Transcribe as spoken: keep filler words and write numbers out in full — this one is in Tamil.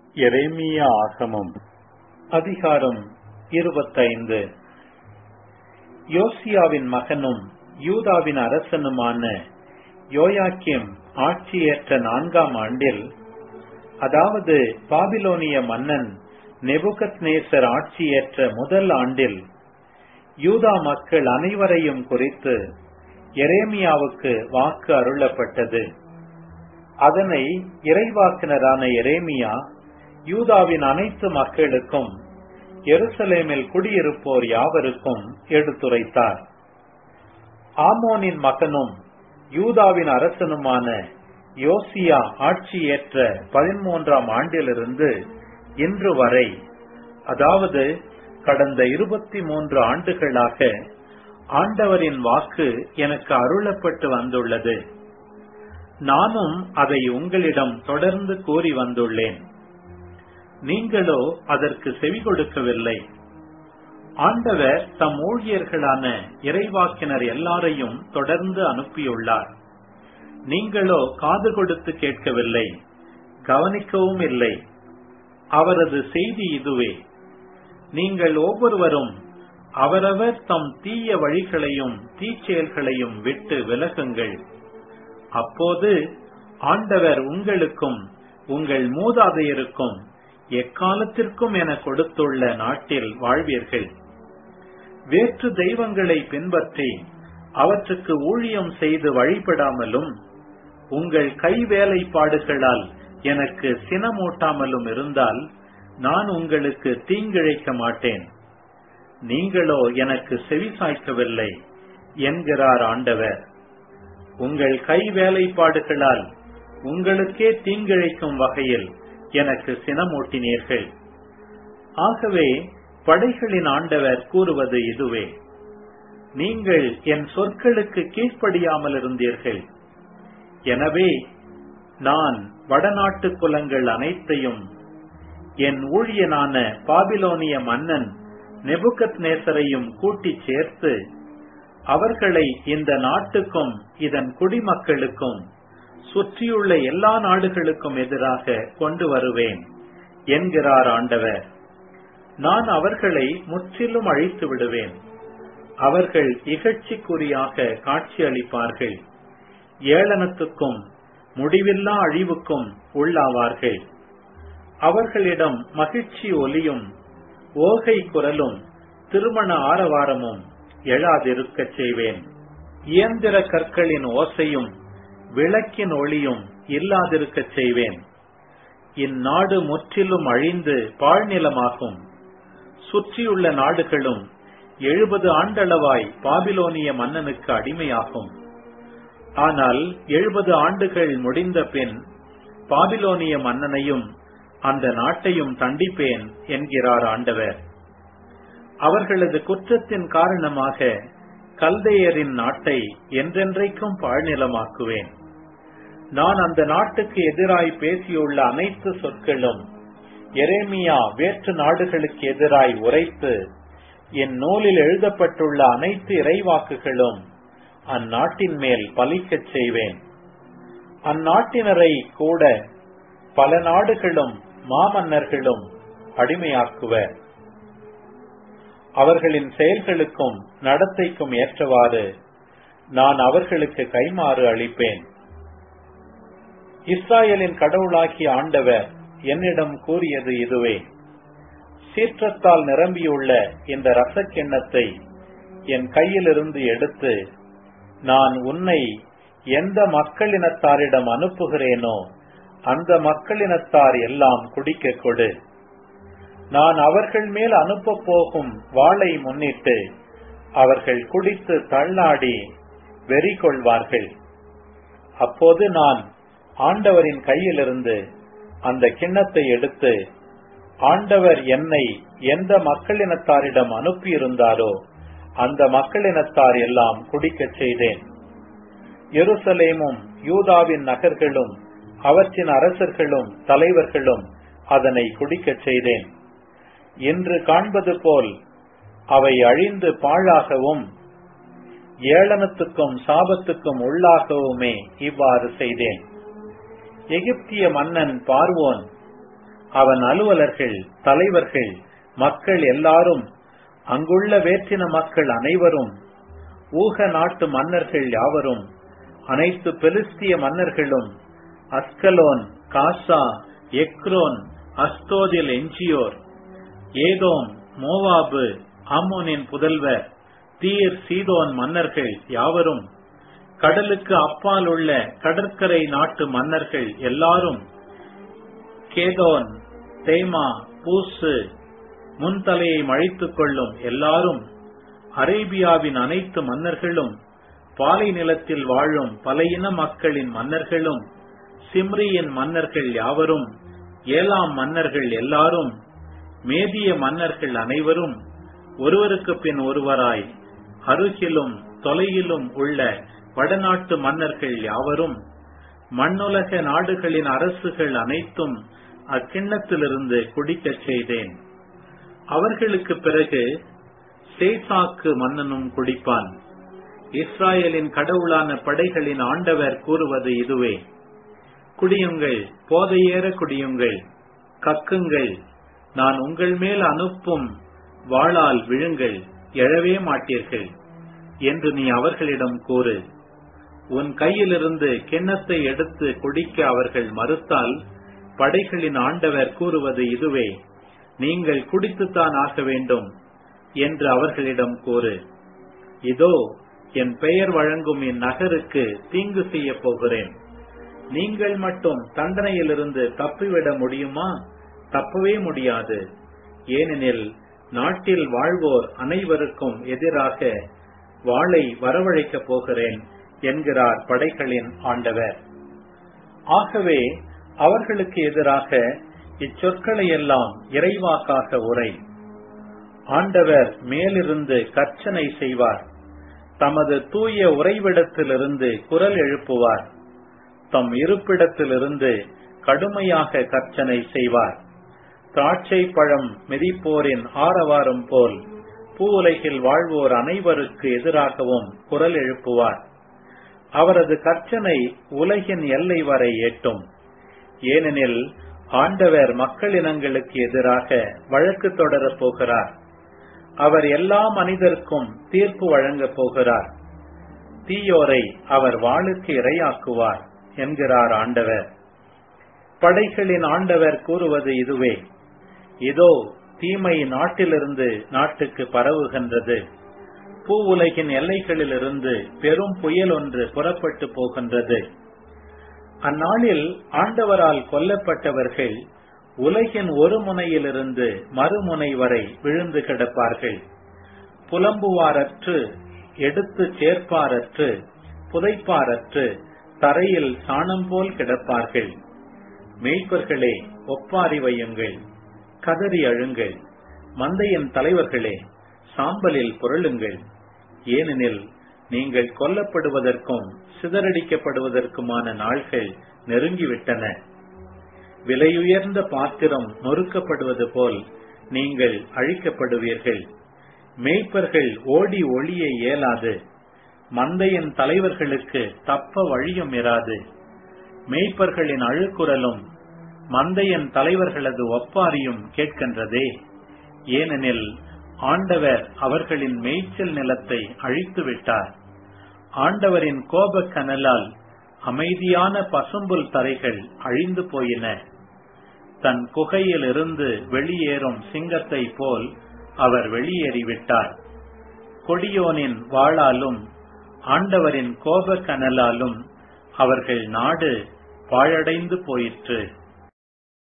எரேமியா ஆகமம் அதிகாரம் இருபத்தைந்து. யோசியாவின் மகனும் யூதாவின் அரசனுமான யோயாக்கிம் ஆட்சியேற்ற நான்காம் ஆண்டில், அதாவது பாபிலோனிய மன்னன் நெபுகத்நேசர் ஆட்சியேற்ற முதல் ஆண்டில், யூதா மக்கள் அனைவரையும் குறித்து எரேமியாவுக்கு வாக்கு அருளப்பட்டது. அதனை இறைவாக்கினரான எரேமியா யூதாவின் அனைத்து மக்களுக்கும் எருசலேமில் குடியிருப்போர் யாவருக்கும் எடுத்துரைத்தார். ஆமோனின் மகனும் யூதாவின் அரசனுமான யோசியா ஆட்சியேற்ற பதிமூன்றாம் ஆண்டிலிருந்து இன்று வரை, அதாவது கடந்த இருபத்தி மூன்று ஆண்டுகளாக ஆண்டவரின் வாக்கு எனக்கு அருளப்பட்டு வந்துள்ளது. நானும் அதை உங்களிடம் தொடர்ந்து கூறி வந்துள்ளேன். நீங்களோ அதற்கு செவி கொடுக்கவில்லை. ஆண்டவர் தம் ஊழியர்களான இறைவாக்கினர் எல்லாரையும் தொடர்ந்து அனுப்பியுள்ளார். நீங்களோ காது கொடுத்து கேட்கவில்லை, கவனிக்கவும் இல்லை. அவரது செய்தி இதுவே: நீங்கள் ஒவ்வொருவரும் அவரவர் தம் தீய வழிகளையும் தீச்செயல்களையும் விட்டு விலகுங்கள். அப்போது ஆண்டவர் உங்களுக்கும் உங்கள் மூதாதையருக்கும் எக்காலத்திற்கும் என கொடுத்துள்ள நாட்டில் வாழ்வீர்கள். வேற்று தெய்வங்களை பின்பற்றி அவற்றுக்கு ஊழியம் செய்து வழிபடாமலும் உங்கள் கைவேலைப்பாடுகளால் எனக்கு சினமூட்டாமலும் இருந்தால் நான் உங்களுக்கு தீங்கிழைக்க மாட்டேன். நீங்களோ எனக்கு செவிசாய்க்கவில்லை என்கிறார் ஆண்டவர். உங்கள் கை வேலைப்பாடுகளால் உங்களுக்கே தீங்கிழைக்கும் வகையில் எனக்கு சினமூட்டினீர்கள். ஆகவே படைகளின் ஆண்டவர் கூறுவது இதுவே: நீங்கள் என் சொற்களுக்கு கீழ்ப்படியாமல் இருந்தீர்கள். எனவே நான் வடநாட்டு குலங்கள் அனைத்தையும் என் ஊழியனான பாபிலோனிய மன்னன் நெபுகத்நேசரையும் கூட்டிச் சேர்த்து அவர்களை இந்த நாட்டுக்கும் இதன் குடிமக்களுக்கும் சுற்றியுள்ள எல்லா நாடுகளுக்கும் எதிராக கொண்டு வருவேன் என்கிறார் ஆண்டவர். நான் அவர்களை முற்றிலும் அழித்து விடுவேன். அவர்கள் இகழ்ச்சிக்குறியாக காட்சியளிப்பார்கள். ஏளனத்துக்கும் முடிவில்லா அழிவுக்கும் உள்ளாவார்கள். அவர்களிடம் மகிழ்ச்சி ஒலியும் ஓகை குரலும் திருமண ஆரவாரமும் எழாதிருக்க செய்வேன். இயந்திர கற்களின் ஓசையும் விளக்கின் ஒளியும் இல்லாதிருக்க செய்வேன். இந்நாடு முற்றிலும் அழிந்து பாழ்நிலமாகும். சுற்றியுள்ள நாடுகளும் எழுபது ஆண்டளவாய் பாபிலோனிய மன்னனுக்கு அடிமையாகும். ஆனால் எழுபது ஆண்டுகள் முடிந்த பின் பாபிலோனிய மன்னனையும் அந்த நாட்டையும் தண்டிப்பேன் என்கிறார் ஆண்டவர். அவர்களது குற்றத்தின் காரணமாக கல்தேயரின் நாட்டை என்றென்றைக்கும் பாழ்நிலமாக்குவேன். நான் அந்த நாட்டுக்கு எதிராய் பேசியுள்ள அனைத்து சொற்களும் எரேமியா வேற்று நாடுகளுக்கு எதிராய் உரைத்து என் நூலில் எழுதப்பட்டுள்ள அனைத்து இறைவாக்குகளும் அந்நாட்டின் மேல் பலிக்கச் செய்வேன். அந்நாட்டினரை கூட பல நாடுகளும் மாமன்னர்களும் அடிமையாக்குவர். அவர்களின் செயல்களுக்கும் நடத்தைக்கும் ஏற்றவாறு நான் அவர்களுக்கு கைமாறு அளிப்பேன். இஸ்ராயலின் கடவுளாகிய ஆண்டவர் என்னிடம் கூறியது இதுவே: சீற்றத்தால் நிரம்பியுள்ள இந்த ரசக்கிண்ணத்தை என் கையிலிருந்து எடுத்து நான் உன்னை எந்த மக்களினத்தாரிடம் அனுப்புகிறேனோ அந்த மக்களினத்தார் எல்லாம் குடிக்க கொடு. நான் அவர்கள் மேல் அனுப்ப போகும் வாளை முன்னிட்டு அவர்கள் குடித்து தள்ளாடி வெறி கொள்வார்கள். அப்போது நான் ஆண்டவரின் கையிலிருந்து அந்த கிண்ணத்தை எடுத்து ஆண்டவர் என்னை எந்த மக்களினத்தாரிடம் அனுப்பியிருந்தாரோ அந்த மக்களினத்தார் எல்லாம் குடிக்க செய்தேன். எருசலேமும் யூதாவின் நகர்களும் அவற்றின் அரசர்களும் தலைவர்களும் அதனை குடிக்க செய்தேன். இன்று காண்பது போல் அவை அழிந்து பாழாகவும் ஏளனத்துக்கும் சாபத்துக்கும் உள்ளாகவுமே இவ்வாறு செய்தேன். எகிப்திய மன்னன் பார்வோன் அவன் அலுவலர்கள், தலைவர்கள், மக்கள் எல்லாரும், அங்குள்ள வேற்றின மக்கள் அனைவரும், ஊக நாட்டு மன்னர்கள் யாவரும், அனைத்து பெலிஸ்திய மன்னர்களும், அஸ்கலோன், காசா, எக்ரோன், அஸ்தோதில் எஞ்சியோர், ஏதோம், மோவாபு, அம்மோனின் புதல்வர், தீர், சீதோன் மன்னர்கள் யாவரும், கடலுக்கு அப்பால் உள்ள கடற்கரை நாட்டு மன்னர்கள் எல்லாரும், கேதோன், தேமா, பூசு, முன்தலையை மழித்துக் கொள்ளும் எல்லாரும், அரேபியாவின் அனைத்து மன்னர்களும், பாலை நிலத்தில் வாழும் பல இன மக்களின் மன்னர்களும், சிம்ரியின் மன்னர்கள் யாவரும், ஏலாம் மன்னர்கள் எல்லாரும், மேதிய மன்னர்கள் அனைவரும், ஒருவருக்கு பின் ஒருவராய் அருகிலும் தொலையிலும் உள்ள வடநாட்டு மன்னர்கள் யாவரும், மண்ணுலக நாடுகளின் அரசுகள் அனைத்தும் அக்கிண்ணத்திலிருந்து குடிக்கச் செய்தேன். அவர்களுக்கு பிறகு சேசாக்கு மன்னனும் குடிப்பான். இஸ்ராயலின் கடவுளான படைகளின் ஆண்டவர் கூறுவது இதுவே: குடியுங்கள், போதையேற குடியுங்கள், கக்குங்கள், நான் உங்கள் மேல் அனுப்பும் வாளால் விழுங்கள், எழவே மாட்டீர்கள் என்று நீ அவர்களிடம் கூறு. உன் கையிலிருந்து கிண்ணத்தை எடுத்து குடிக்க அவர்கள் மறுத்தால், படைகளின் ஆண்டவர் கூறுவது இதுவே: நீங்கள் குடித்துத்தான் ஆக வேண்டும் என்று அவர்களிடம் கூறு. இதோ, என் பெயர் வழங்கும் இந்நகருக்கு தீங்கு செய்ய போகிறேன். நீங்கள் மட்டும் தண்டனையிலிருந்து தப்பிவிட முடியுமா? தப்பவே முடியாது. ஏனெனில் நாட்டில் வாழ்வோர் அனைவருக்கும் எதிராக வாளை வரவழைக்கப் போகிறேன் என்கிறார் படைகளின் ஆண்டவர். ஆகவே அவர்களுக்கு எதிராக இச்சொற்களை எல்லாம் இறைவாக்காக உரை. ஆண்டவர் மேலிருந்து கர்ச்சனை செய்வார், தமது தூய உறைவிடத்திலிருந்து குரல் எழுப்புவார், தம் இருப்பிடத்திலிருந்து கடுமையாக கர்ச்சனை செய்வார். திராட்சை பழம் மிதிப்போரின் ஆரவாரம் போல் பூ உலகில் வாழ்வோர் அனைவருக்கு எதிராகவும் குரல் எழுப்புவார். அவரது கர்ச்சனை உலகின் எல்லை வரை எட்டும். ஏனெனில் ஆண்டவர் மக்களினங்களுக்கு எதிராக வழக்கு தொடரப் போகிறார். அவர் எல்லா மனிதருக்கும் தீர்ப்பு வழங்கப் போகிறார். தீயோரை அவர் வாளுக்கு இரையாக்குவார் என்கிறார் ஆண்டவர். படைகளின் ஆண்டவர் கூறுவது இதுவே: இதோ, தீமை நாட்டிலிருந்து நாட்டுக்கு பரவுகின்றது. பூ உலகின் எல்லைகளிலிருந்து பெரும் புயல் ஒன்று புறப்பட்டு போகின்றது. அந்நாளில் ஆண்டவரால் கொல்லப்பட்டவர்கள் உலகின் ஒரு முனையிலிருந்து மறுமுனை வரை விழுந்து கிடப்பார்கள். புலம்புவாரற்று, எடுத்து சேர்ப்பாரற்று, புதைப்பாரற்று தரையில் சாணம் போல் கிடப்பார்கள். மேய்ப்பர்களே, ஒப்பாரி வையுங்கள், கதறி அழுங்கள். மந்தையின் தலைவர்களே, சாம்பலில் புரளுங்கள். ஏனெனில் நீங்கள் கொல்லப்படுவதற்கும் சிதறடிக்கப்படுவதற்குமான நாள்கள் நெருங்கிவிட்டன. விலையுயர்ந்த பாத்திரம் நொறுக்கப்படுவது போல் நீங்கள் அழிக்கப்படுவீர்கள். மேய்ப்பர்கள் ஓடி ஒளிய இயலாது, மந்தையின் தலைவர்களுக்கு தப்ப வழியும் இராது. மேய்ப்பர்களின் அழுக்குரலும் மந்தையின் தலைவர்களது ஒப்பாரியும் கேட்கின்றதே. ஏனெனில் ஆண்டவர் அவர்களின் மேய்ச்சல் நிலத்தை அழித்து விட்டார். ஆண்டவரின் கோபக் கனலால் அமைதியான பசும்புல் தரைகள் அழிந்து போயின. தன் குகையில் இருந்து வெளியேறும் சிங்கத்தை போல் அவர் வெளியேறிவிட்டார். கொடியோனின் வாளாலும் ஆண்டவரின் கோபக் கனலாலும் அவர்கள் நாடு பாழடைந்து போயிற்று.